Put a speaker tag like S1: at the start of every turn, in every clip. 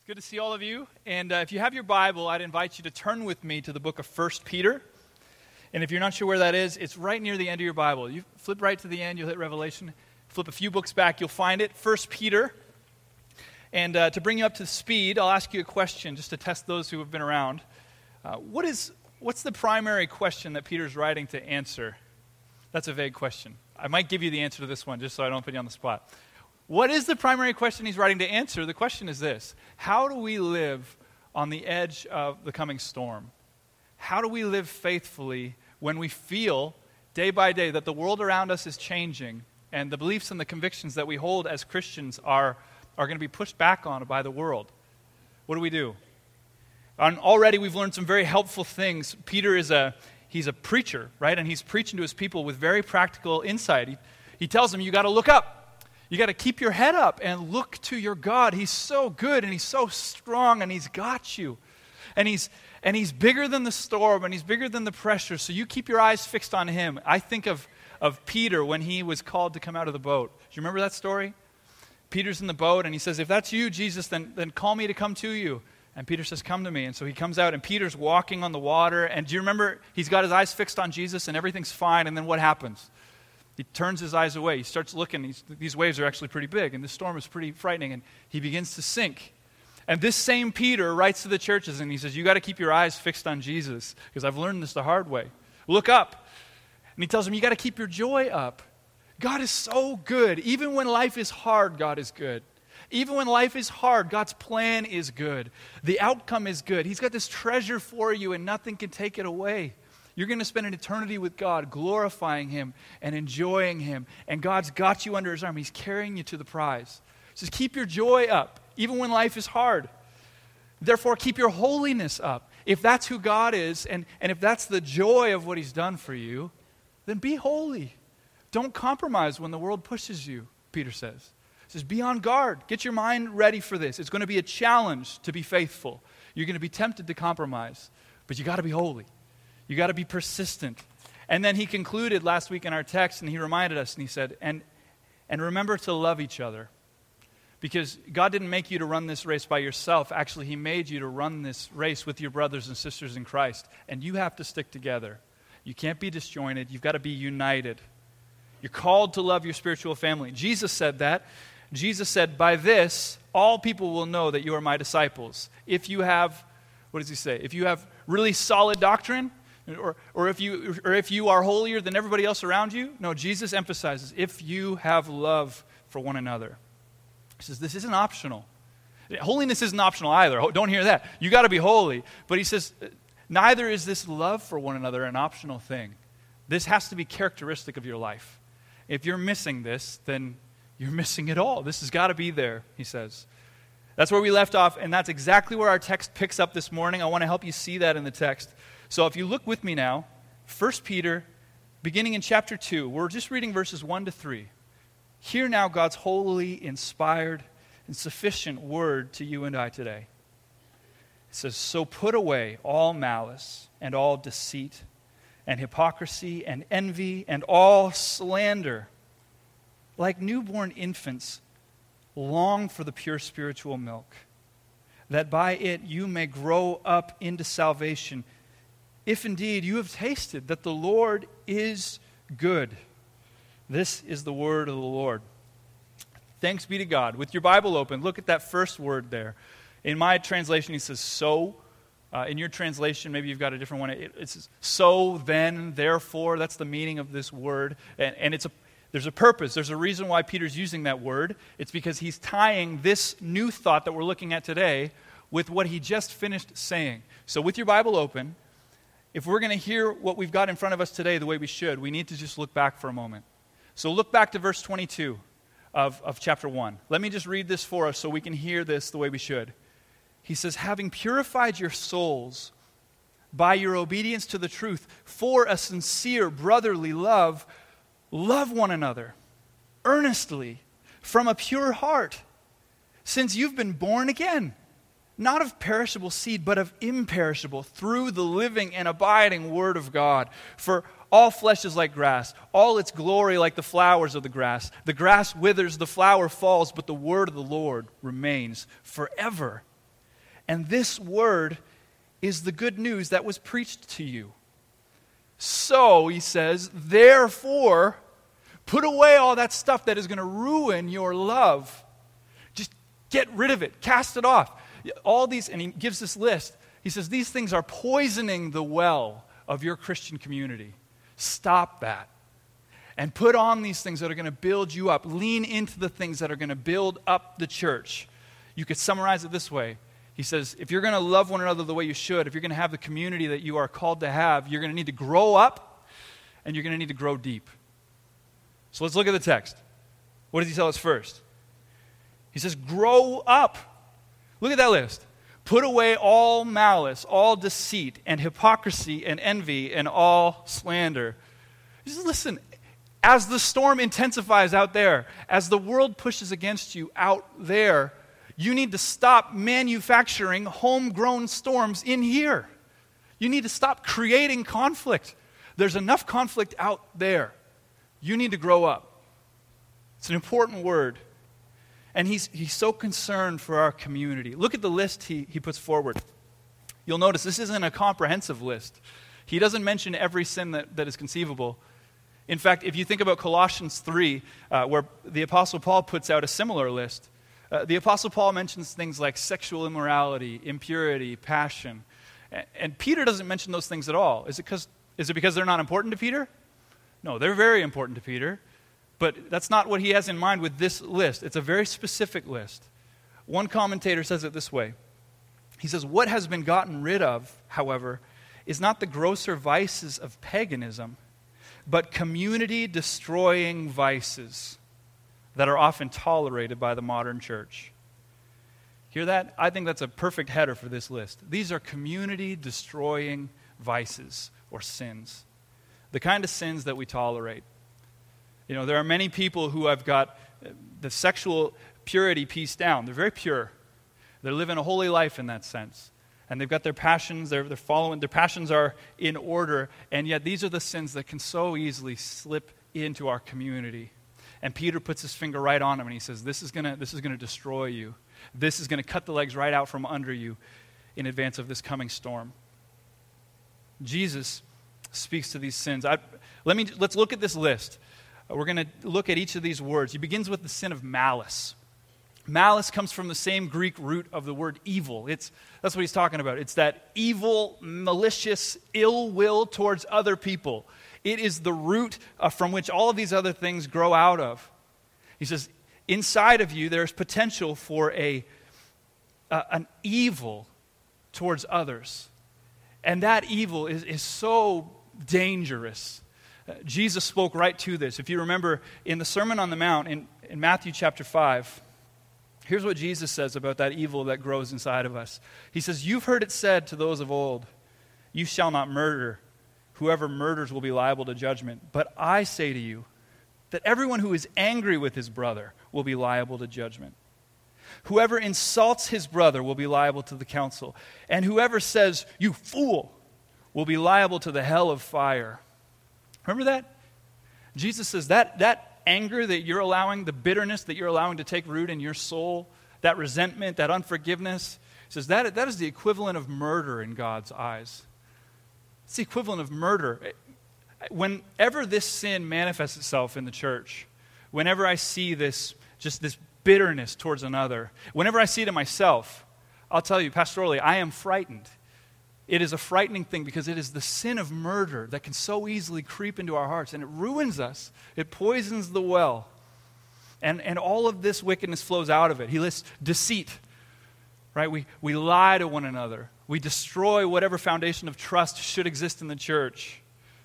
S1: It's good to see all of you. And if you have your Bible, I'd invite you to turn with me to the book of 1 Peter. And if you're not sure where that is, it's right near the end of your Bible. You flip right to the end, you'll hit Revelation. Flip a few books back, you'll find it. 1 Peter. And to bring you up to speed, I'll ask you a question just to test those who have been around. What's the primary question that Peter's writing to answer? That's a vague question. I might give you the answer to this one just so I don't put you on the spot. What is the primary question he's writing to answer? The question is this: how do we live on the edge of the coming storm? How do we live faithfully when we feel day by day that the world around us is changing and the beliefs and the convictions that we hold as Christians are going to be pushed back on by the world? What do? And already we've learned some very helpful things. Peter he's a preacher, right? And he's preaching to his people with very practical insight. He tells them, you got to look up. You got to keep your head up and look to your God. He's so good and he's so strong and he's got you. And he's bigger than the storm and he's bigger than the pressure. So you keep your eyes fixed on him. I think of Peter when he was called to come out of the boat. Do you remember that story? Peter's in the boat and he says, if that's you, Jesus, then call me to come to you. And Peter says, come to me. And so he comes out and Peter's walking on the water. And do you remember, he's got his eyes fixed on Jesus and everything's fine. And then what happens? He turns his eyes away. He starts looking. These waves are actually pretty big, and this storm is pretty frightening, and he begins to sink. And this same Peter writes to the churches, and he says, you got to keep your eyes fixed on Jesus, because I've learned this the hard way. Look up. And he tells them, you got to keep your joy up. God is so good. Even when life is hard, God is good. Even when life is hard, God's plan is good. The outcome is good. He's got this treasure for you, and nothing can take it away. You're going to spend an eternity with God, glorifying Him and enjoying Him. And God's got you under His arm. He's carrying you to the prize. He says, keep your joy up, even when life is hard. Therefore, keep your holiness up. If that's who God is, and if that's the joy of what He's done for you, then be holy. Don't compromise when the world pushes you, Peter says. He says, be on guard. Get your mind ready for this. It's going to be a challenge to be faithful. You're going to be tempted to compromise, but you got to be holy. You got to be persistent. And then he concluded last week in our text, and he reminded us, and he said, and remember to love each other. Because God didn't make you to run this race by yourself. Actually, He made you to run this race with your brothers and sisters in Christ. And you have to stick together. You can't be disjointed. You've got to be united. You're called to love your spiritual family. Jesus said that. Jesus said, by this, all people will know that you are my disciples. If you have, what does He say? If you have really solid doctrine, or if you are holier than everybody else around you. No, Jesus emphasizes, if you have love for one another. He says, this isn't optional. Holiness isn't optional either. Don't hear that. You got to be holy. But he says, neither is this love for one another an optional thing. This has to be characteristic of your life. If you're missing this, then you're missing it all. This has got to be there, he says. That's where we left off, and that's exactly where our text picks up this morning. I want to help you see that in the text. So if you look with me now, 1 Peter, beginning in chapter 2, we're just reading verses 1 to 3. Hear now God's holy, inspired, and sufficient word to you and I today. It says, so put away all malice and all deceit and hypocrisy and envy and all slander. Like newborn infants, long for the pure spiritual milk, that by it you may grow up into salvation, if indeed you have tasted that the Lord is good. This is the word of the Lord. Thanks be to God. With your Bible open, look at that first word there. In my translation, he says, so. In your translation, maybe you've got a different one. It says, so, then, therefore. That's the meaning of this word. And there's a purpose. There's a reason why Peter's using that word. It's because he's tying this new thought that we're looking at today with what he just finished saying. So with your Bible open, if we're going to hear what we've got in front of us today the way we should, we need to just look back for a moment. So look back to verse 22 of chapter 1. Let me just read this for us so we can hear this the way we should. He says, having purified your souls by your obedience to the truth for a sincere brotherly love, love one another earnestly from a pure heart, since you've been born again, not of perishable seed, but of imperishable, through the living and abiding Word of God. For all flesh is like grass, all its glory like the flowers of the grass. The grass withers, the flower falls, but the word of the Lord remains forever. And this word is the good news that was preached to you. So, he says, therefore, put away all that stuff that is going to ruin your love. Just get rid of it. Cast it off. All these, and he gives this list. He says, these things are poisoning the well of your Christian community. Stop that. And put on these things that are going to build you up. Lean into the things that are going to build up the church. You could summarize it this way. He says, if you're going to love one another the way you should, if you're going to have the community that you are called to have, you're going to need to grow up and you're going to need to grow deep. So let's look at the text. What does he tell us first? He says, grow up. Look at that list. Put away all malice, all deceit, and hypocrisy, and envy, and all slander. He says, listen, as the storm intensifies out there, as the world pushes against you out there, you need to stop manufacturing homegrown storms in here. You need to stop creating conflict. There's enough conflict out there. You need to grow up. It's an important word. And he's so concerned for our community. Look at the list he puts forward. You'll notice this isn't a comprehensive list. He doesn't mention every sin that is conceivable. In fact, if you think about Colossians 3, where the Apostle Paul puts out a similar list, the Apostle Paul mentions things like sexual immorality, impurity, passion. And Peter doesn't mention those things at all. Is it because they're not important to Peter? No, they're very important to Peter. But that's not what he has in mind with this list. It's a very specific list. One commentator says it this way. He says, what has been gotten rid of, however, is not the grosser vices of paganism, but community-destroying vices that are often tolerated by the modern church. Hear that? I think that's a perfect header for this list. These are community-destroying vices or sins. The kind of sins that we tolerate. You know, there are many people who have got the sexual purity piece down. They're very pure. They're living a holy life in that sense. And they've got their passions, they're following, their passions are in order, and yet these are the sins that can so easily slip into our community. And Peter puts his finger right on them and he says, this is gonna destroy you. This is going to cut the legs right out from under you in advance of this coming storm. Jesus speaks to these sins. Let's look at this list. We're going to look at each of these words. He begins with the sin of malice. Malice comes from the same Greek root of the word evil. That's what he's talking about. It's that evil, malicious ill will towards other people. It is the root from which all of these other things grow out of. He says, inside of you there's potential for an evil towards others. And that evil is so dangerous. Jesus spoke right to this. If you remember in the Sermon on the Mount in Matthew chapter 5, here's what Jesus says about that evil that grows inside of us. He says, you've heard it said to those of old, you shall not murder. Whoever murders will be liable to judgment. But I say to you that everyone who is angry with his brother will be liable to judgment. Whoever insults his brother will be liable to the council. And whoever says, you fool, will be liable to the hell of fire. Remember that? Jesus says that anger that you're allowing, the bitterness that you're allowing to take root in your soul, that resentment, that unforgiveness, he says that is the equivalent of murder in God's eyes. It's the equivalent of murder. Whenever this sin manifests itself in the church, whenever I see this bitterness towards another, whenever I see it in myself, I'll tell you, pastorally, I am frightened. It is a frightening thing because it is the sin of murder that can so easily creep into our hearts, and it ruins us. It poisons the well. And all of this wickedness flows out of it. He lists deceit, right? We lie to one another. We destroy whatever foundation of trust should exist in the church.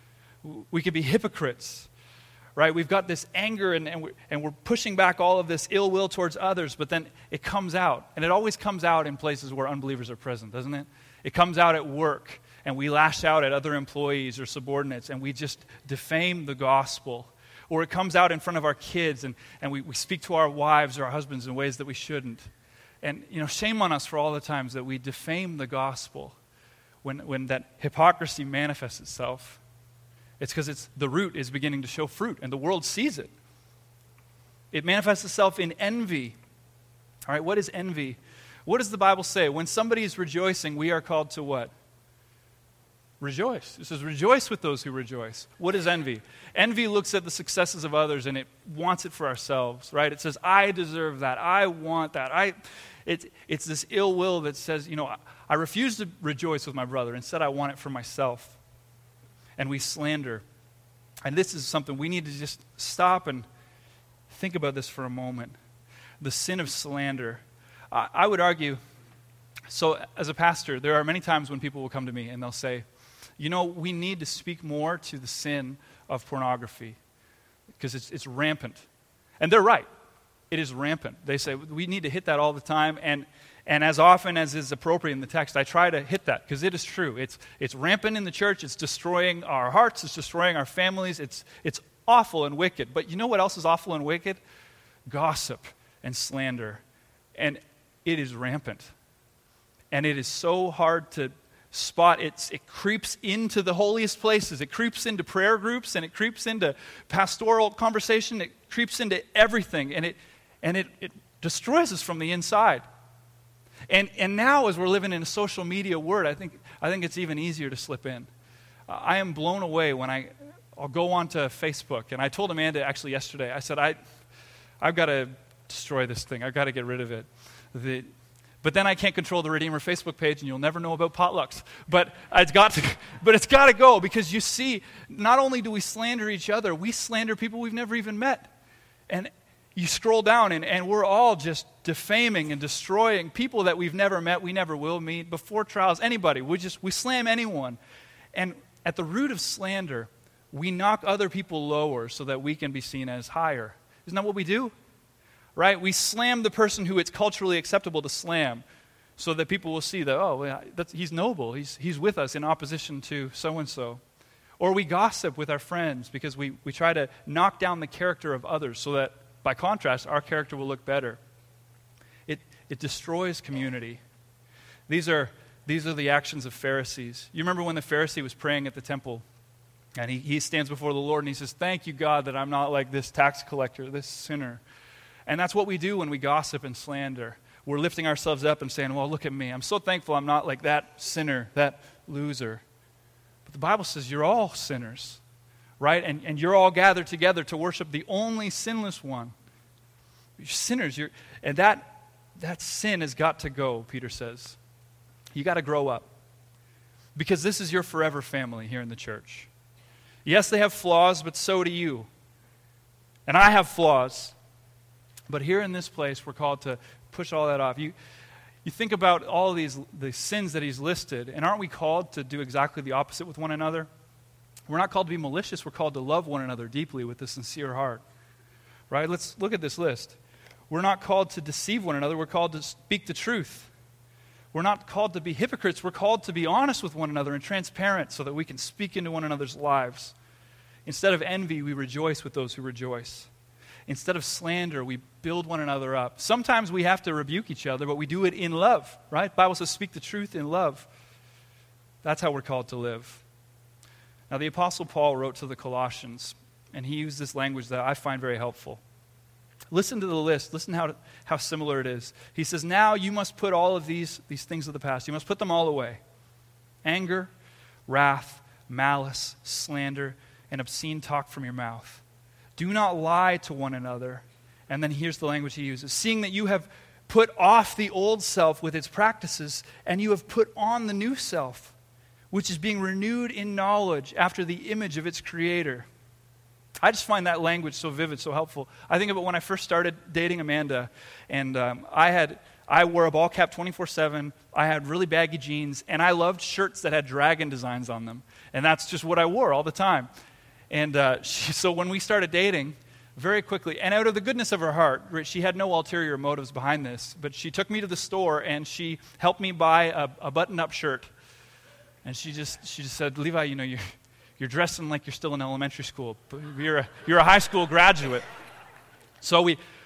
S1: We could be hypocrites, right? We've got this anger and we're pushing back all of this ill will towards others, but then it comes out. And it always comes out in places where unbelievers are present, doesn't it? It comes out at work, and we lash out at other employees or subordinates, and we just defame the gospel. Or it comes out in front of our kids, and we speak to our wives or our husbands in ways that we shouldn't. And, shame on us for all the times that we defame the gospel when that hypocrisy manifests itself. It's because the root is beginning to show fruit, and the world sees it. It manifests itself in envy. All right, what is envy? What does the Bible say? When somebody is rejoicing, we are called to what? Rejoice. It says, rejoice with those who rejoice. What is envy? Envy looks at the successes of others and it wants it for ourselves, right? It says, I deserve that. I want that. It's this ill will that says, I refuse to rejoice with my brother. Instead, I want it for myself. And we slander. And this is something we need to just stop and think about this for a moment. The sin of slander. I would argue, so as a pastor, there are many times when people will come to me and they'll say, we need to speak more to the sin of pornography because it's rampant. And they're right. It is rampant. They say we need to hit that all the time. And as often as is appropriate in the text, I try to hit that because it is true. It's rampant in the church. It's destroying our hearts. It's destroying our families. It's awful and wicked. But you know what else is awful and wicked? Gossip and slander. And it is rampant. And it is so hard to spot. It creeps into the holiest places. It creeps into prayer groups, and it creeps into pastoral conversation. It creeps into everything, and it destroys us from the inside. And now, as we're living in a social media world, I think it's even easier to slip in. I am blown away when I'll go onto Facebook, and I told Amanda actually yesterday. I said I've got to destroy this thing. I've got to get rid of it. But then I can't control the Redeemer Facebook page, and you'll never know about potlucks. But it's got to go, because you see, not only do we slander each other, we slander people we've never even met. And you scroll down, and we're all just defaming and destroying people that we've never met, we never will meet, before trials, anybody. We slam anyone. And at the root of slander, we knock other people lower so that we can be seen as higher. Isn't that what we do? Right? We slam the person who it's culturally acceptable to slam so that people will see that, he's noble. He's with us in opposition to so-and-so. Or we gossip with our friends because we try to knock down the character of others so that, by contrast, our character will look better. It destroys community. These are the actions of Pharisees. You remember when the Pharisee was praying at the temple, and he stands before the Lord and he says, "Thank you, God, that I'm not like this tax collector, this sinner." And that's what we do when we gossip and slander. We're lifting ourselves up and saying, well, look at me. I'm so thankful I'm not like that sinner, that loser. But the Bible says you're all sinners, right? And you're all gathered together to worship the only sinless one. You're sinners. And that sin has got to go, Peter says. You got to grow up. Because this is your forever family here in the church. Yes, they have flaws, but so do you. And I have flaws. But here in this place, we're called to push all that off. You think about all the sins that he's listed, and aren't we called to do exactly the opposite with one another? We're not called to be malicious. We're called to love one another deeply with a sincere heart. Right? Let's look at this list. We're not called to deceive one another. We're called to speak the truth. We're not called to be hypocrites. We're called to be honest with one another and transparent so that we can speak into one another's lives. Instead of envy, we rejoice with those who rejoice. Instead of slander, we build one another up. Sometimes we have to rebuke each other, but we do it in love, right? The Bible says speak the truth in love. That's how we're called to live. Now, the Apostle Paul wrote to the Colossians, and he used this language that I find very helpful. Listen to the list. Listen how similar it is. He says, now you must put all of these things of the past. You must put them all away. Anger, wrath, malice, slander, and obscene talk from your mouth. Do not lie to one another. And then here's the language he uses. Seeing that you have put off the old self with its practices, and you have put on the new self, which is being renewed in knowledge after the image of its creator. I just find that language so vivid, so helpful. I think about when I first started dating Amanda, and I wore a ball cap 24/7. I had really baggy jeans, and I loved shirts that had dragon designs on them. And that's just what I wore all the time. And so when we started dating, very quickly, and out of the goodness of her heart, she had no ulterior motives behind this, but she took me to the store and she helped me buy a button-up shirt. And she just said, Levi, you're dressing like you're still in elementary school. But you're a high school graduate. So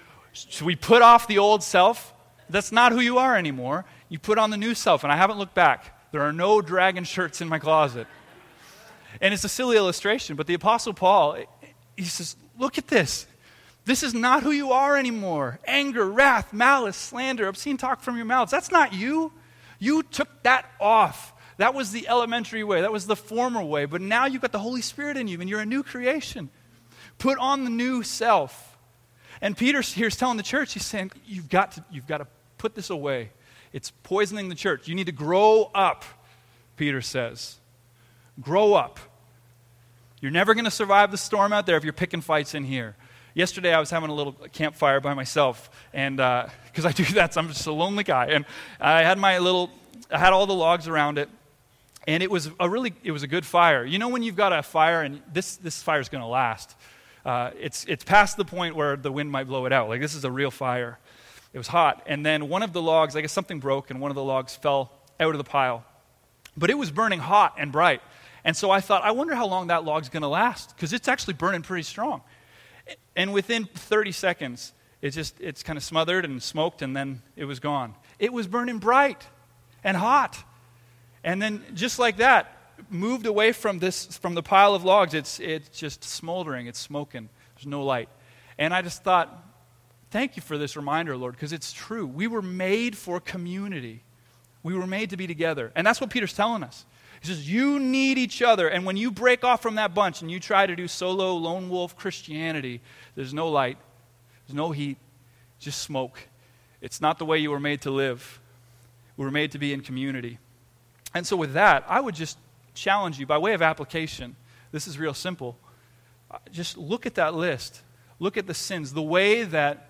S1: we put off the old self. That's not who you are anymore. You put on the new self, and I haven't looked back. There are no dragon shirts in my closet. And it's a silly illustration, but the Apostle Paul, he says, look at this. This is not who you are anymore. Anger, wrath, malice, slander, obscene talk from your mouths. That's not you. You took that off. That was the elementary way. That was the former way. But now you've got the Holy Spirit in you, and you're a new creation. Put on the new self. And Peter here is telling the church, he's saying, you've got to put this away. It's poisoning the church. You need to grow up, Peter says. Grow up. You're never going to survive the storm out there if you're picking fights in here. Yesterday I was having a little campfire by myself, and because I do that, so I'm just a lonely guy. And I had all the logs around it. And it was a good fire. You know when you've got a fire and this fire is going to last. It's past the point where the wind might blow it out. Like, this is a real fire. It was hot. And then one of the logs, I guess something broke, and one of the logs fell out of the pile. But it was burning hot and bright. And so I thought, I wonder how long that log's going to last, because it's actually burning pretty strong. And within 30 seconds, it's kind of smothered and smoked, and then it was gone. It was burning bright and hot. And then just like that, moved away from the pile of logs. It's just smoldering. It's smoking. There's no light. And I just thought, thank you for this reminder, Lord, because it's true. We were made for community. We were made to be together. And that's what Peter's telling us. He says, you need each other. And when you break off from that bunch and you try to do solo, lone wolf Christianity, there's no light. There's no heat. Just smoke. It's not the way you were made to live. We were made to be in community. And so with that, I would just challenge you by way of application. This is real simple. Just look at that list. Look at the sins, the way that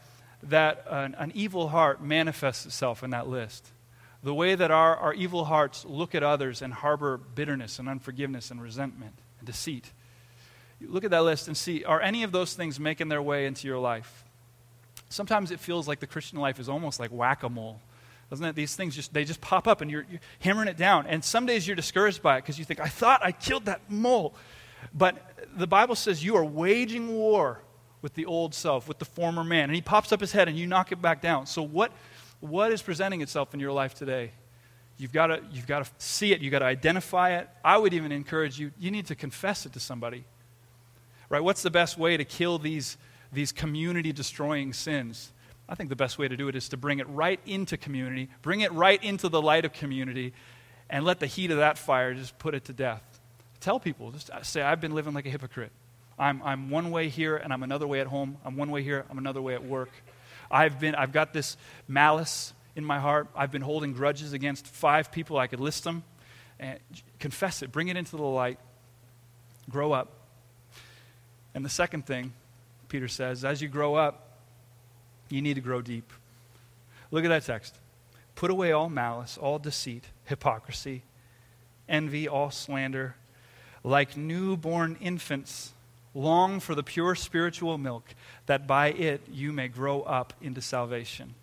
S1: an evil heart manifests itself in that list. The way that our evil hearts look at others and harbor bitterness and unforgiveness and resentment and deceit. You look at that list and see, are any of those things making their way into your life? Sometimes it feels like the Christian life is almost like whack-a-mole. Doesn't it? These things just pop up and you're hammering it down. And some days you're discouraged by it because you think, I thought I killed that mole. But the Bible says you are waging war with the old self, with the former man. And he pops up his head and you knock it back down. So what is presenting itself in your life today? You've got to see it. You've got to identify it. I would even encourage you need to confess it to somebody. Right? What's the best way to kill these community-destroying sins? I think the best way to do it is to bring it right into community, bring it right into the light of community, and let the heat of that fire just put it to death. Tell people, just say, I've been living like a hypocrite. I'm one way here, and I'm another way at home. I'm one way here, I'm another way at work. I've got this malice in my heart. I've been holding grudges against 5 people. I could list them. And confess it. Bring it into the light. Grow up. And the second thing, Peter says, as you grow up, you need to grow deep. Look at that text. Put away all malice, all deceit, hypocrisy, envy, all slander. Like newborn infants, long for the pure spiritual milk, that by it you may grow up into salvation.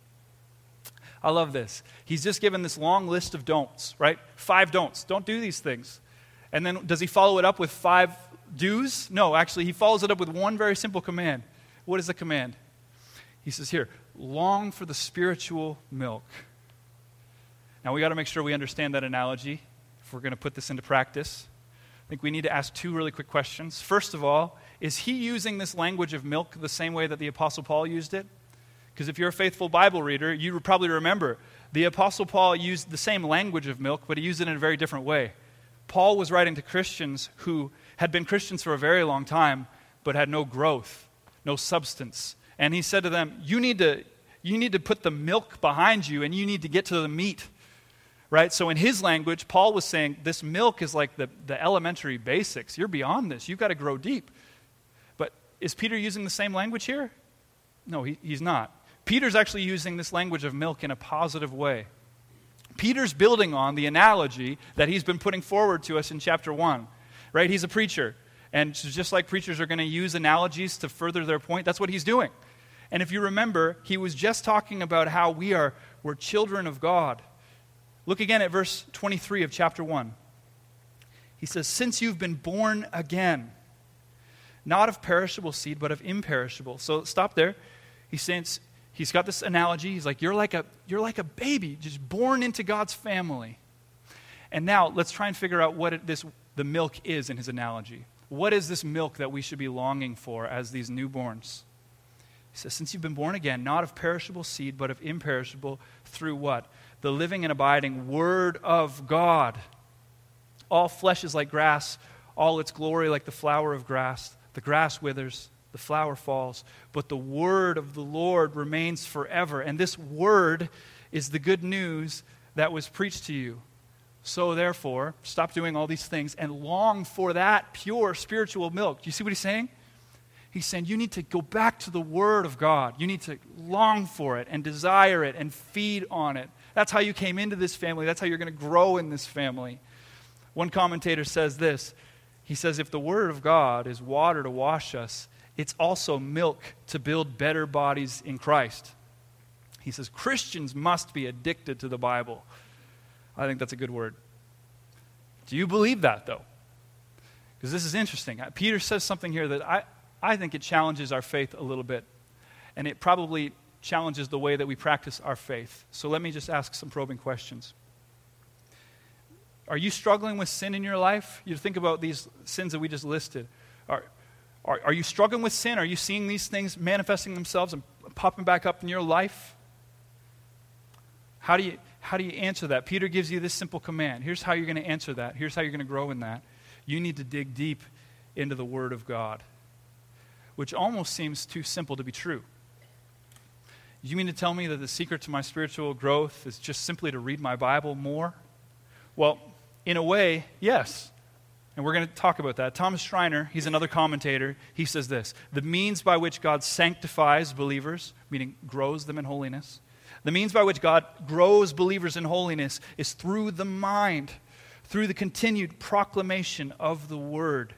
S1: I love this. He's just given this long list of don'ts, right? 5 don'ts. Don't do these things. And then does he follow it up with 5 do's? No, actually, he follows it up with one very simple command. What is the command? He says here, long for the spiritual milk. Now, we got to make sure we understand that analogy if we're going to put this into practice. I think we need to ask 2 really quick questions. First of all, is he using this language of milk the same way that the Apostle Paul used it? Because if you're a faithful Bible reader, you probably remember the Apostle Paul used the same language of milk, but he used it in a very different way. Paul was writing to Christians who had been Christians for a very long time, but had no growth, no substance. And he said to them, you need to put the milk behind you, and you need to get to the meat. Right? So in his language, Paul was saying, this milk is like the elementary basics. You're beyond this. You've got to grow deep. But is Peter using the same language here? No, he's not. Peter's actually using this language of milk in a positive way. Peter's building on the analogy that he's been putting forward to us in chapter 1. Right? He's a preacher. And just like preachers are going to use analogies to further their point, that's what he's doing. And if you remember, he was just talking about how we're children of God. Look again at verse 23 of chapter 1. He says, since you've been born again, not of perishable seed, but of imperishable. So stop there. He's got this analogy. He's like, you're like a baby, just born into God's family. And now let's try and figure out what the milk is in his analogy. What is this milk that we should be longing for as these newborns? He says, since you've been born again, not of perishable seed, but of imperishable, through what? The living and abiding Word of God. All flesh is like grass, all its glory like the flower of grass. The grass withers, the flower falls, but the word of the Lord remains forever. And this word is the good news that was preached to you. So therefore, stop doing all these things and long for that pure spiritual milk. Do you see what he's saying? He's saying you need to go back to the Word of God. You need to long for it and desire it and feed on it. That's how you came into this family. That's how you're going to grow in this family. One commentator says this. He says, if the Word of God is water to wash us, it's also milk to build better bodies in Christ. He says, Christians must be addicted to the Bible. I think that's a good word. Do you believe that, though? Because this is interesting. Peter says something here that I think it challenges our faith a little bit. And it probably challenges the way that we practice our faith. So let me just ask some probing questions. Are you struggling with sin in your life? You think about these sins that we just listed. Are you struggling with sin? Are you seeing these things manifesting themselves and popping back up in your life? How do you answer that? Peter gives you this simple command. Here's how you're going to answer that. Here's how you're going to grow in that. You need to dig deep into the Word of God, which almost seems too simple to be true. You mean to tell me that the secret to my spiritual growth is just simply to read my Bible more? Well, in a way, yes. And we're going to talk about that. Thomas Schreiner, he's another commentator, he says this: the means by which God sanctifies believers, meaning grows them in holiness, the means by which God grows believers in holiness is through the mind, through the continued proclamation of the Word.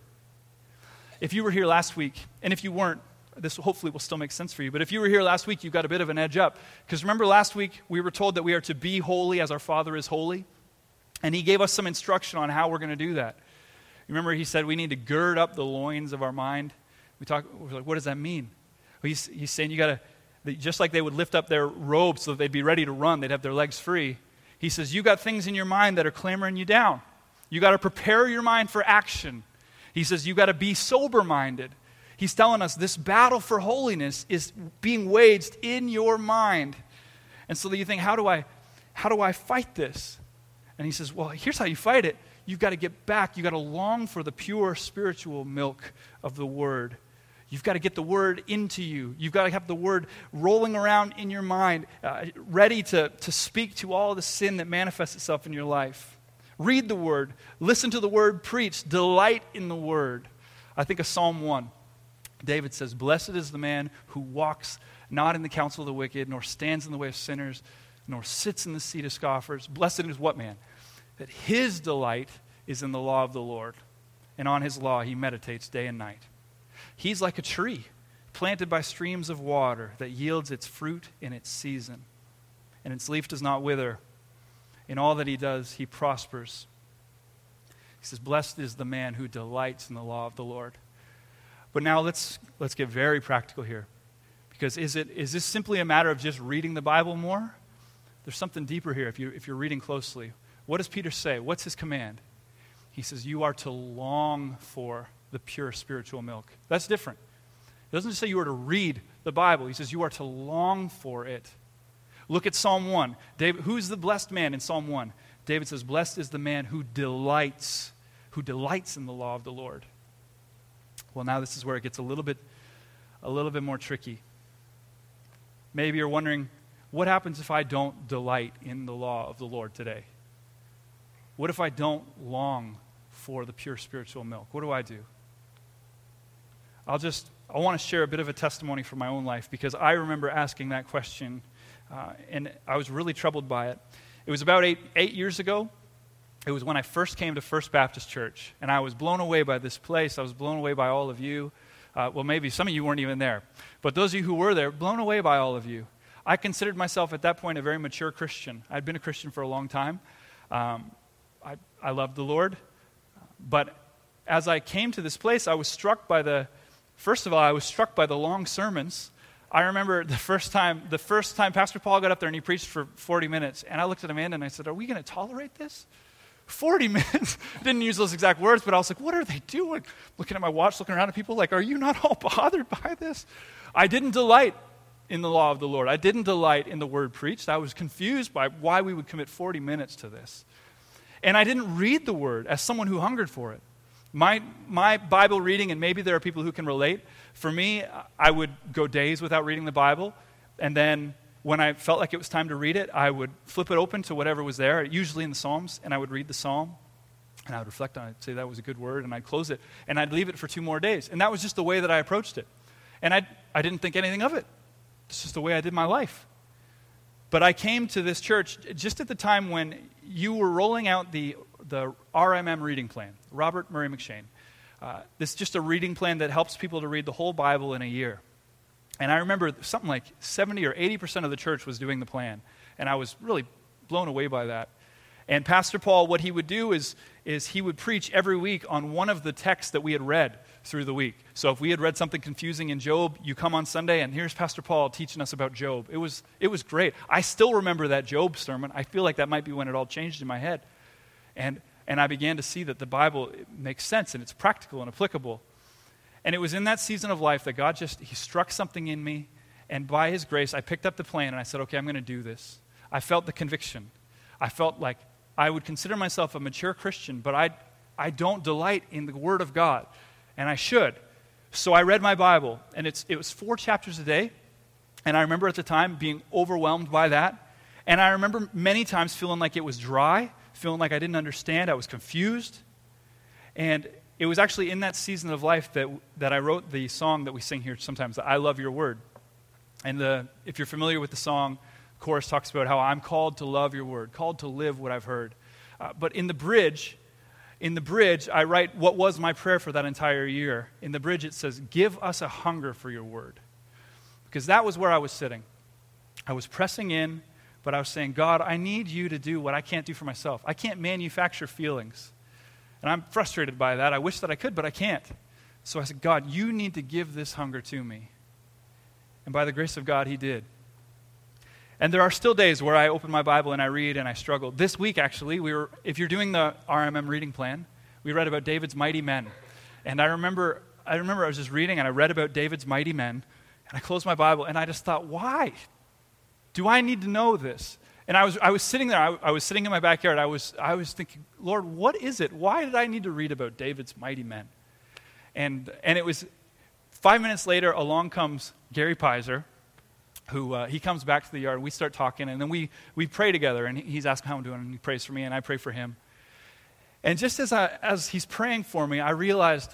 S1: If you were here last week, and if you weren't, this hopefully will still make sense for you, but if you were here last week, you got a bit of an edge up. Because remember last week, we were told that we are to be holy as our Father is holy? And he gave us some instruction on how we're going to do that. Remember, he said we need to gird up the loins of our mind. We're like, what does that mean? Well, he's saying you got to, just like they would lift up their robes so that they'd be ready to run, they'd have their legs free. He says, you got things in your mind that are clamoring you down. You got to prepare your mind for action. He says, you got to be sober-minded. He's telling us this battle for holiness is being waged in your mind. And so you think, how do I fight this? And he says, well, here's how you fight it. You've got to get back. You've got to long for the pure spiritual milk of the Word. You've got to get the Word into you. You've got to have the Word rolling around in your mind, ready to speak to all the sin that manifests itself in your life. Read the Word. Listen to the Word preached. Delight in the Word. I think of Psalm 1. David says, blessed is the man who walks not in the counsel of the wicked, nor stands in the way of sinners, nor sits in the seat of scoffers. Blessed is what man? That his delight is in the law of the Lord, and on his law he meditates day and night. He's like a tree planted by streams of water that yields its fruit in its season, and its leaf does not wither. In all that he does, he prospers. He says, blessed is the man who delights in the law of the Lord. But now let's get very practical here. Because is this simply a matter of just reading the Bible more? There's something deeper here if you're reading closely. What does Peter say? What's his command? He says, you are to long for the pure spiritual milk. That's different. It doesn't just say you are to read the Bible. He says you are to long for it. Look at Psalm 1. David, who's the blessed man in Psalm 1? David says, blessed is the man who delights in the law of the Lord. Well, now this is where it gets a little bit more tricky. Maybe you're wondering, what happens if I don't delight in the law of the Lord today? What if I don't long for the pure spiritual milk? What do I do? I want to share a bit of a testimony from my own life because I remember asking that question and I was really troubled by it. It was about eight years ago. It was when I first came to First Baptist Church, and I was blown away by this place. I was blown away by all of you. Well, maybe some of you weren't even there, but those of you who were there, blown away by all of you. I considered myself at that point a very mature Christian. I'd been a Christian for a long time. I loved the Lord, but as I came to this place, I was struck by the long sermons. I remember the first time Pastor Paul got up there and he preached for 40 minutes, and I looked at Amanda and I said, are we going to tolerate this? 40 minutes. Didn't use those exact words, but I was like, what are they doing? Looking at my watch, looking around at people like, are you not all bothered by this? I didn't delight in the law of the Lord. I didn't delight in the word preached. I was confused by why we would commit 40 minutes to this. And I didn't read the word as someone who hungered for it. My Bible reading, and maybe there are people who can relate, for me, I would go days without reading the Bible, and then when I felt like it was time to read it, I would flip it open to whatever was there, usually in the Psalms, and I would read the Psalm, and I would reflect on it, say that was a good word, and I'd close it, and I'd leave it for 2 more days. And that was just the way that I approached it. And I didn't think anything of it. It's just the way I did my life. But I came to this church just at the time when you were rolling out the RMM reading plan, Robert Murray M'Cheyne. This is just a reading plan that helps people to read the whole Bible in a year. And I remember something like 70 or 80% of the church was doing the plan. And I was really blown away by that. And Pastor Paul, what he would do is he would preach every week on one of the texts that we had read through the week. So if we had read something confusing in Job, you come on Sunday and here's Pastor Paul teaching us about Job. It was great. I still remember that Job sermon. I feel like that might be when it all changed in my head. And I began to see that the Bible makes sense and it's practical and applicable. And it was in that season of life that God he struck something in me, and by his grace, I picked up the plan and I said, okay, I'm going to do this. I felt the conviction. I felt like I would consider myself a mature Christian, but I don't delight in the Word of God, and I should. So I read my Bible, and it was 4 chapters a day, and I remember at the time being overwhelmed by that, and I remember many times feeling like it was dry, feeling like I didn't understand, I was confused, and it was actually in that season of life that I wrote the song that we sing here sometimes, I Love Your Word. And if you're familiar with the song, the chorus talks about how I'm called to love your word, called to live what I've heard. But in the bridge, I write what was my prayer for that entire year. In the bridge, it says, give us a hunger for your word. Because that was where I was sitting. I was pressing in, but I was saying, God, I need you to do what I can't do for myself. I can't manufacture feelings. And I'm frustrated by that. I wish that I could, but I can't. So I said, God, you need to give this hunger to me. And by the grace of God, he did. And there are still days where I open my Bible and I read and I struggle. This week, actually, if you're doing the RMM reading plan, we read about David's mighty men. And I remember I was just reading and I read about David's mighty men. And I closed my Bible and I just thought, why? Do I need to know this? And I was sitting there, I was sitting in my backyard, I was thinking, Lord, what is it? Why did I need to read about David's mighty men? And it was 5 minutes later, along comes Gary Pizer, who he comes back to the yard, we start talking, and then we pray together, and he's asking how I'm doing, and he prays for me, and I pray for him. And just as he's praying for me, I realized,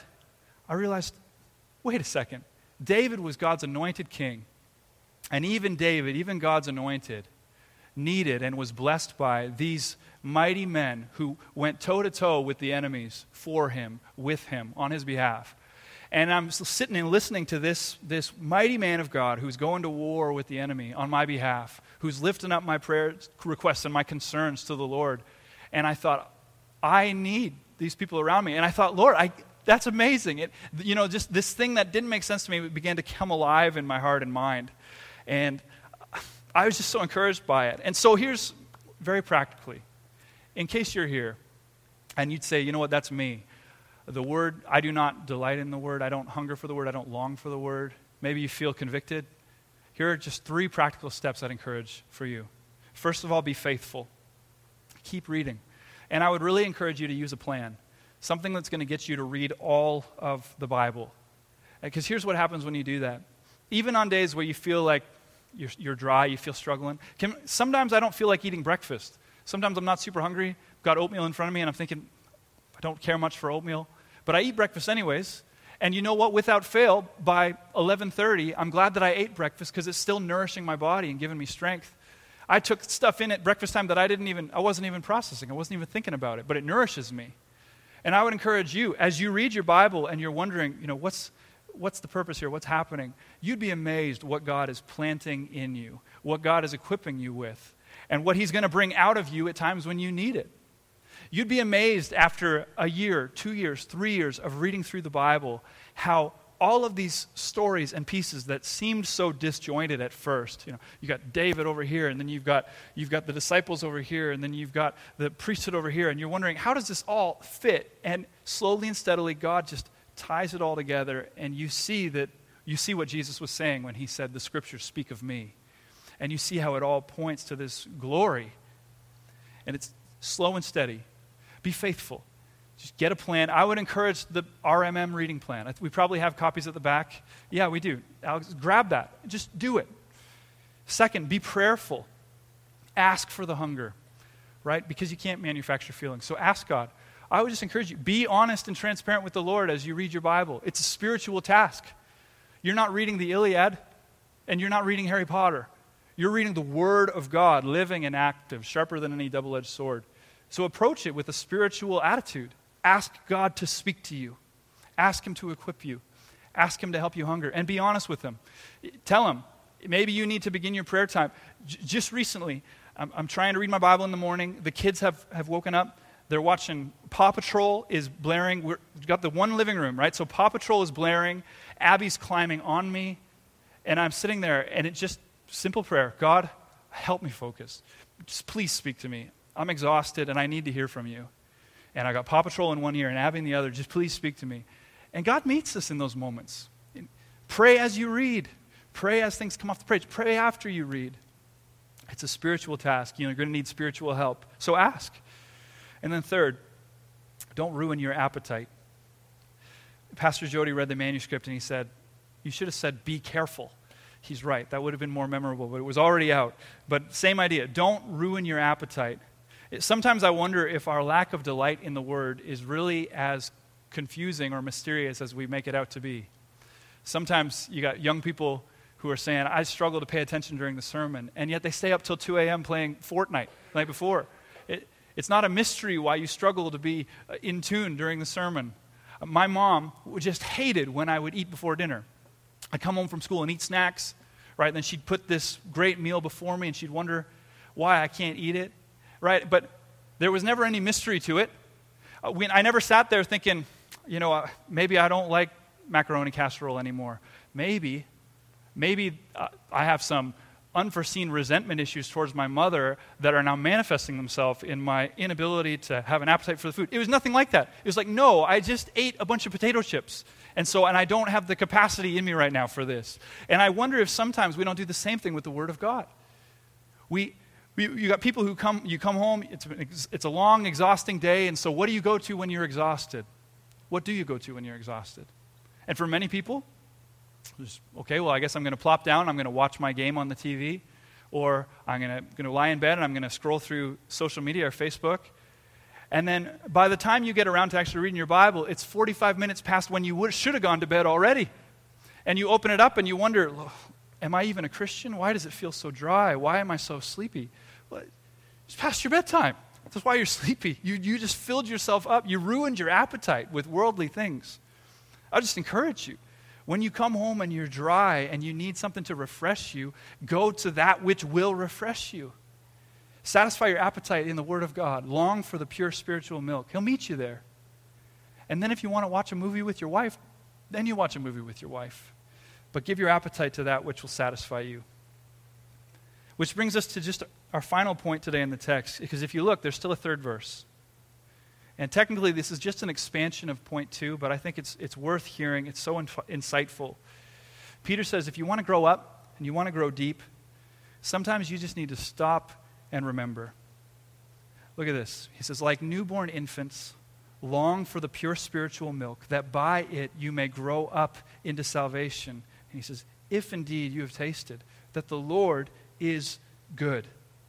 S1: wait a second, David was God's anointed king, and even David, even God's anointed, needed and was blessed by these mighty men who went toe-to-toe with the enemies for him, with him, on his behalf. And I'm sitting and listening to this mighty man of God who's going to war with the enemy on my behalf, who's lifting up my prayer requests and my concerns to the Lord. And I thought, I need these people around me. And I thought, Lord, that's amazing. Just this thing that didn't make sense to me began to come alive in my heart and mind. And I was just so encouraged by it. And so here's, very practically, in case you're here and you'd say, you know what, that's me. The word, I do not delight in the word. I don't hunger for the word. I don't long for the word. Maybe you feel convicted. Here are just 3 practical steps I'd encourage for you. First of all, be faithful. Keep reading. And I would really encourage you to use a plan, something that's going to get you to read all of the Bible. Because here's what happens when you do that. Even on days where you feel like you're dry, you feel struggling. Sometimes I don't feel like eating breakfast. Sometimes I'm not super hungry. I've got oatmeal in front of me, and I'm thinking, I don't care much for oatmeal. But I eat breakfast anyways. And you know what? Without fail, by 11:30, I'm glad that I ate breakfast because it's still nourishing my body and giving me strength. I took stuff in at breakfast time that I wasn't even processing. I wasn't even thinking about it, but it nourishes me. And I would encourage you, as you read your Bible and you're wondering, what's the purpose here? What's happening? You'd be amazed what God is planting in you, what God is equipping you with, and what he's going to bring out of you at times when you need it. You'd be amazed after a year, 2 years, 3 years of reading through the Bible how all of these stories and pieces that seemed so disjointed at first. You got David over here, and then you've got the disciples over here, and then you've got the priesthood over here, and you're wondering, how does this all fit? And slowly and steadily, God just ties it all together, and you see what Jesus was saying when he said, the scriptures speak of me. And you see how it all points to this glory. And it's slow and steady. Be faithful. Just get a plan. I would encourage the RMM reading plan. We probably have copies at the back. Yeah, we do. Alex, grab that. Just do it. Second, be prayerful. Ask for the hunger, right? Because you can't manufacture feelings. So ask God. I would just encourage you, be honest and transparent with the Lord as you read your Bible. It's a spiritual task. You're not reading the Iliad, and you're not reading Harry Potter. You're reading the Word of God, living and active, sharper than any double-edged sword. So approach it with a spiritual attitude. Ask God to speak to you. Ask him to equip you. Ask him to help you hunger. And be honest with him. Tell him, maybe you need to begin your prayer time. Just recently, I'm trying to read my Bible in the morning. The kids have woken up. They're watching Paw Patrol is blaring. We've got the one living room, right? So Paw Patrol is blaring. Abby's climbing on me. And I'm sitting there, and it's just simple prayer. God, help me focus. Just please speak to me. I'm exhausted, and I need to hear from you. And I got Paw Patrol in one ear and Abby in the other. Just please speak to me. And God meets us in those moments. Pray as you read. Pray as things come off the page. Pray after you read. It's a spiritual task. You're going to need spiritual help. So ask. And then third, don't ruin your appetite. Pastor Jody read the manuscript and he said, you should have said, be careful. He's right. That would have been more memorable, but it was already out. But same idea. Don't ruin your appetite. Sometimes I wonder if our lack of delight in the Word is really as confusing or mysterious as we make it out to be. Sometimes you got young people who are saying, I struggle to pay attention during the sermon, and yet they stay up till 2 a.m. playing Fortnite the night before. It's not a mystery why you struggle to be in tune during the sermon. My mom just hated when I would eat before dinner. I'd come home from school and eat snacks, right? And then she'd put this great meal before me, and she'd wonder why I can't eat it. Right, but there was never any mystery to it. I never sat there thinking, maybe I don't like macaroni casserole anymore. Maybe I have some unforeseen resentment issues towards my mother that are now manifesting themselves in my inability to have an appetite for the food. It was nothing like that. It was like, no, I just ate a bunch of potato chips. And I don't have the capacity in me right now for this. And I wonder if sometimes we don't do the same thing with the Word of God. You got people who come home, it's a long, exhausting day, and so what do you go to when you're exhausted? What do you go to when you're exhausted? And for many people, I guess I'm going to plop down, I'm going to watch my game on the TV, or I'm going to lie in bed and I'm going to scroll through social media or Facebook. And then by the time you get around to actually reading your Bible, it's 45 minutes past when you should have gone to bed already. And you open it up and you wonder, am I even a Christian? Why does it feel so dry? Why am I so sleepy? Well, it's past your bedtime. That's why you're sleepy. You just filled yourself up. You ruined your appetite with worldly things. I just encourage you. When you come home and you're dry and you need something to refresh you, go to that which will refresh you. Satisfy your appetite in the Word of God. Long for the pure spiritual milk. He'll meet you there. And then if you want to watch a movie with your wife, then you watch a movie with your wife. But give your appetite to that which will satisfy you. Which brings us to just our final point today in the text, because if you look, there's still a third verse. And technically, this is just an expansion of point 2, but I think it's worth hearing. It's so insightful. Peter says, if you want to grow up and you want to grow deep, sometimes you just need to stop and remember. Look at this. He says, like newborn infants, long for the pure spiritual milk, that by it you may grow up into salvation. And he says, if indeed you have tasted that the Lord is good.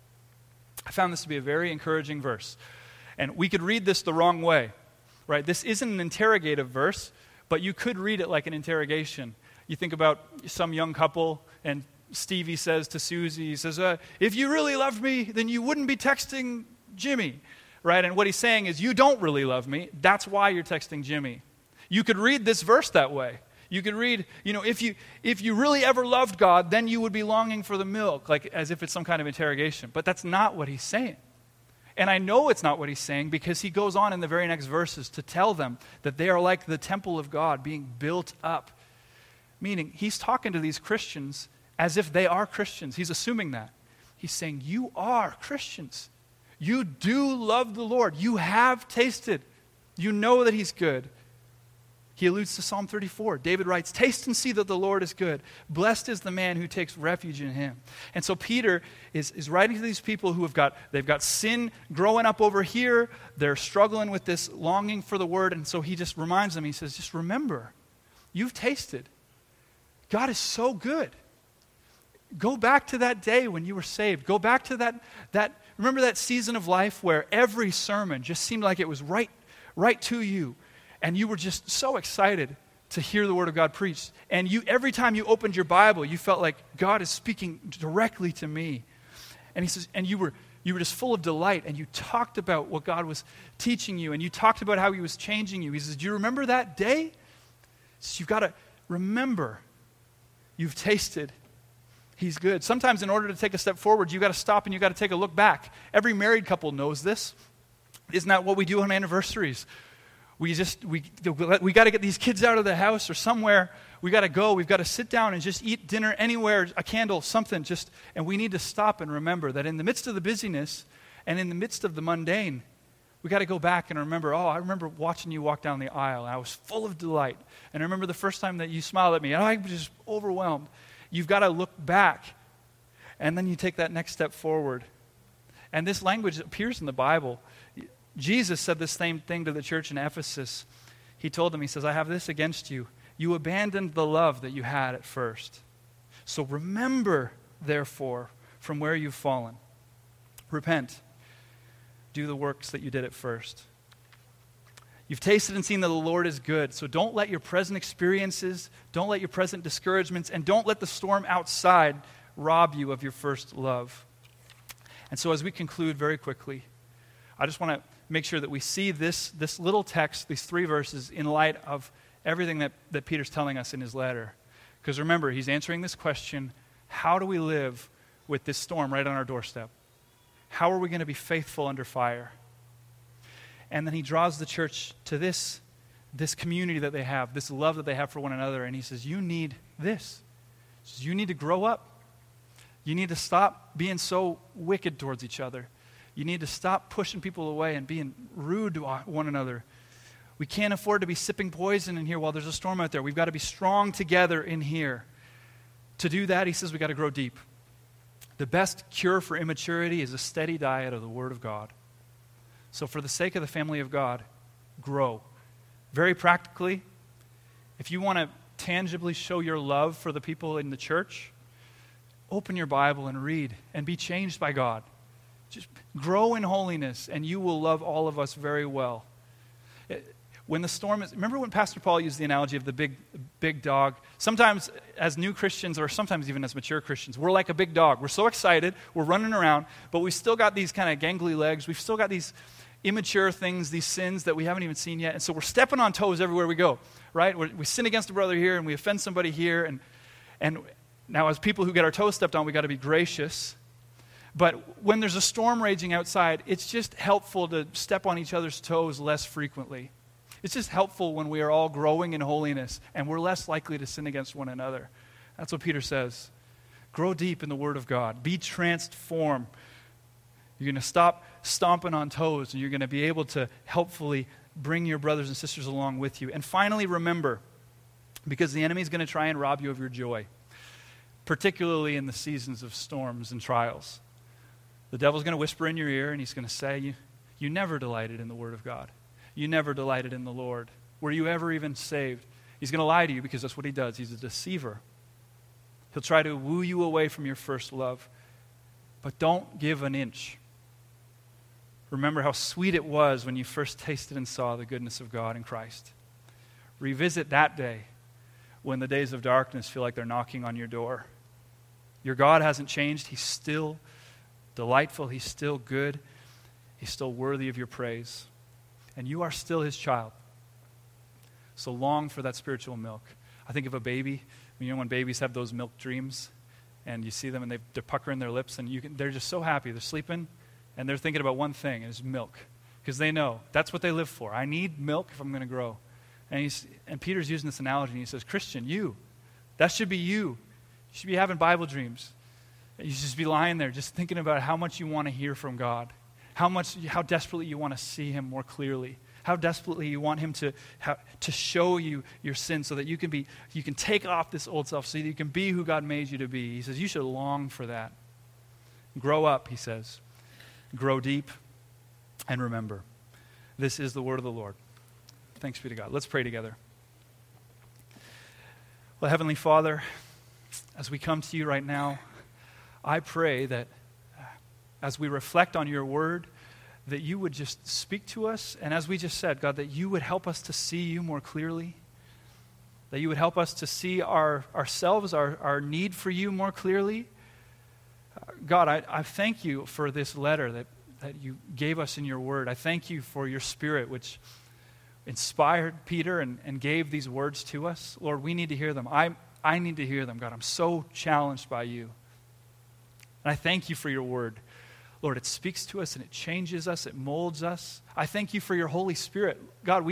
S1: I found this to be a very encouraging verse. And we could read this the wrong way, right? This isn't an interrogative verse, but you could read it like an interrogation. You think about some young couple, and Stevie says to Susie, he says, if you really loved me, then you wouldn't be texting Jimmy, right? And what he's saying is, you don't really love me. That's why you're texting Jimmy. You could read this verse that way. You could read, if you really ever loved God, then you would be longing for the milk, like as if it's some kind of interrogation. But that's not what he's saying. And I know it's not what he's saying because he goes on in the very next verses to tell them that they are like the temple of God being built up Meaning, he's talking to these Christians as if they are Christians. He's assuming that. He's saying, you are Christians. You do love the Lord. You have tasted. You know that he's good. He alludes to Psalm 34. David writes, taste and see that the Lord is good. Blessed is the man who takes refuge in him. And so Peter is writing to these people who they've got sin growing up over here. They're struggling with this longing for the word. And so he just reminds them, he says, just remember, you've tasted. God is so good. Go back to that day when you were saved. Go back to that remember that season of life where every sermon just seemed like it was right to you. And you were just so excited to hear the Word of God preached. And every time you opened your Bible, you felt like God is speaking directly to me. And he says, and you were just full of delight, and you talked about what God was teaching you, and you talked about how he was changing you. He says, do you remember that day? So you've got to remember you've tasted. He's good. Sometimes in order to take a step forward, you've got to stop and you've got to take a look back. Every married couple knows this. Isn't that what we do on anniversaries? We got to get these kids out of the house or somewhere. We got to go. We've got to sit down and just eat dinner anywhere, a candle, something. And we need to stop and remember that in the midst of the busyness and in the midst of the mundane, we got to go back and remember, I remember watching you walk down the aisle, and I was full of delight. And I remember the first time that you smiled at me, and I was just overwhelmed. You've got to look back, and then you take that next step forward. And this language appears in the Bible. Jesus said the same thing to the church in Ephesus. He told them, he says, I have this against you. You abandoned the love that you had at first. So remember, therefore, from where you've fallen. Repent. Do the works that you did at first. You've tasted and seen that the Lord is good. So don't let your present experiences, don't let your present discouragements, and don't let the storm outside rob you of your first love. And so as we conclude very quickly, I just want to make sure that we see this little text, these 3 verses, in light of everything that Peter's telling us in his letter. Because remember, he's answering this question, how do we live with this storm right on our doorstep? How are we going to be faithful under fire? And then he draws the church to this community that they have, this love that they have for one another, and he says, you need this. He says, you need to grow up. You need to stop being so wicked towards each other. You need to stop pushing people away and being rude to one another. We can't afford to be sipping poison in here while there's a storm out there. We've got to be strong together in here. To do that, he says, we've got to grow deep. The best cure for immaturity is a steady diet of the Word of God. So for the sake of the family of God, grow. Very practically, if you want to tangibly show your love for the people in the church, open your Bible and read and be changed by God. Just grow in holiness, and you will love all of us very well. When the storm is, remember when Pastor Paul used the analogy of the big dog? Sometimes as new Christians, or sometimes even as mature Christians, we're like a big dog. We're so excited, we're running around, but we've still got these kind of gangly legs. We've still got these immature things, these sins that we haven't even seen yet. And so we're stepping on toes everywhere we go, right? We sin against a brother here, and we offend somebody here. And now as people who get our toes stepped on, we got to be gracious. But when there's a storm raging outside, it's just helpful to step on each other's toes less frequently. It's just helpful when we are all growing in holiness and we're less likely to sin against one another. That's what Peter says. Grow deep in the Word of God. Be transformed. You're going to stop stomping on toes, and you're going to be able to helpfully bring your brothers and sisters along with you. And finally, remember, because the enemy is going to try and rob you of your joy, particularly in the seasons of storms and trials. The devil's going to whisper in your ear, and he's going to say, you never delighted in the Word of God. You never delighted in the Lord. Were you ever even saved? He's going to lie to you because that's what he does. He's a deceiver. He'll try to woo you away from your first love. But don't give an inch. Remember how sweet it was when you first tasted and saw the goodness of God in Christ. Revisit that day when the days of darkness feel like they're knocking on your door. Your God hasn't changed. He's still delightful. He's still good. He's still worthy of your praise. And you are still his child. So long for that spiritual milk. I think of a baby. You know when babies have those milk dreams, and you see them and they're puckering their lips, and they're just so happy. They're sleeping, and they're thinking about one thing, and it's milk. Because they know that's what they live for. I need milk if I'm going to grow. And Peter's using this analogy, and he says, Christian, That should be you. You should be having Bible dreams. You should just be lying there just thinking about how much you want to hear from God, how desperately you want to see him more clearly, how desperately you want him to show you your sin so that you can take off this old self so that you can be who God made you to be. He says you should long for that. Grow up, he says. Grow deep and remember. This is the word of the Lord. Thanks be to God. Let's pray together. Well, Heavenly Father, as we come to you right now, I pray that as we reflect on your word, that you would just speak to us. And as we just said, God, that you would help us to see you more clearly. That you would help us to see ourselves, our need for you more clearly. God, I thank you for this letter that you gave us in your word. I thank you for your Spirit, which inspired Peter and gave these words to us. Lord, we need to hear them. I need to hear them, God. I'm so challenged by you. And I thank you for your word. Lord, it speaks to us and it changes us, it molds us. I thank you for your Holy Spirit. God,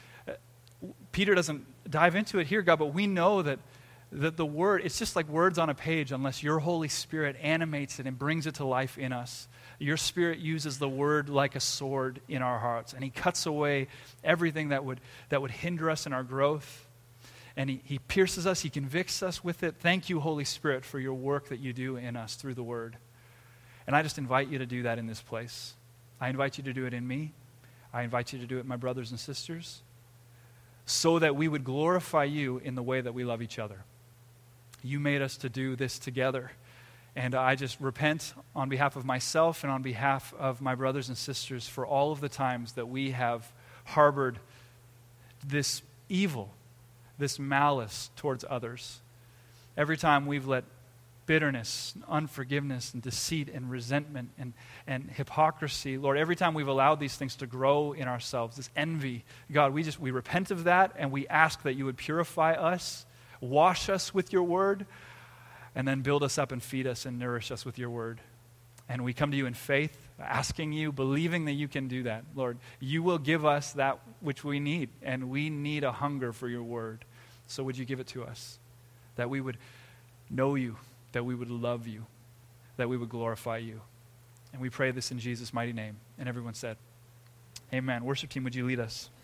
S1: Peter doesn't dive into it here, God, but we know that the word, it's just like words on a page unless your Holy Spirit animates it and brings it to life in us. Your Spirit uses the word like a sword in our hearts, and he cuts away everything that would hinder us in our growth. And he pierces us, he convicts us with it. Thank you, Holy Spirit, for your work that you do in us through the word. And I just invite you to do that in this place. I invite you to do it in me. I invite you to do it in my brothers and sisters, so that we would glorify you in the way that we love each other. You made us to do this together. And I just repent on behalf of myself and on behalf of my brothers and sisters for all of the times that we have harbored this evil, this malice towards others. Every time we've let bitterness, unforgiveness, and deceit, and resentment, and hypocrisy, Lord, every time we've allowed these things to grow in ourselves, this envy, God, we repent of that, and we ask that you would purify us, wash us with your word, and then build us up and feed us and nourish us with your word. And we come to you in faith, asking you, believing that you can do that. Lord, you will give us that which we need, and we need a hunger for your word. So would you give it to us, that we would know you, that we would love you, that we would glorify you. And we pray this in Jesus' mighty name. And everyone said, amen. Worship team, would you lead us?